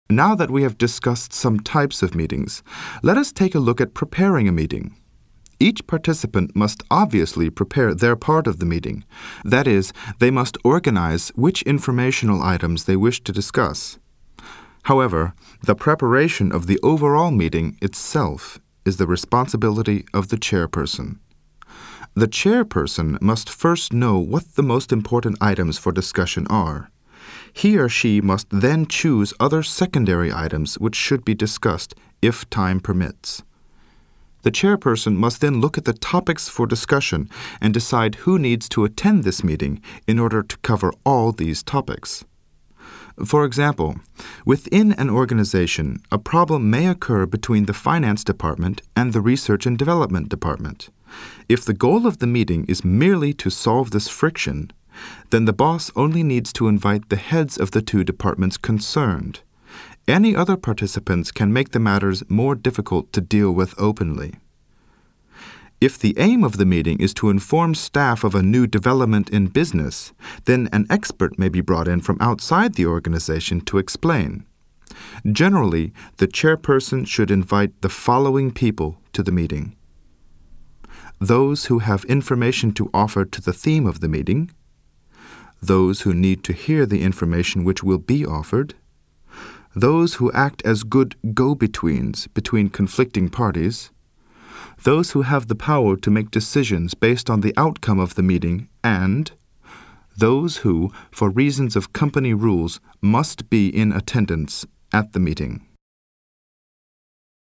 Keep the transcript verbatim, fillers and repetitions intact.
Now that we have discussed some types of meetings, let us take a look at preparing a meeting. Each participant must obviously prepare their part of the meeting. That is, they must organize which informational items they wish to discuss. However, the preparation of the overall meeting itself is the responsibility of the chairperson. The chairperson must first know what the most important items for discussion are. He or she must then choose other secondary items which should be discussed if time permits. The chairperson must then look at the topics for discussion and decide who needs to attend this meeting in order to cover all these topics. For example, within an organization, a problem may occur between the finance department and the research and development department. If the goal of the meeting is merely to solve this friction, then the boss only needs to invite the heads of the two departments concerned. Any other participants can make the matters more difficult to deal with openly. If the aim of the meeting is to inform staff of a new development in business, then an expert may be brought in from outside the organization to explain. Generally, the chairperson should invite the following people to the meeting: those who have information to offer to the theme of the meeting, those who need to hear the information which will be offered, those who act as good go-betweens between conflicting parties, those who have the power to make decisions based on the outcome of the meeting, and those who, for reasons of company rules, must be in attendance at the meeting.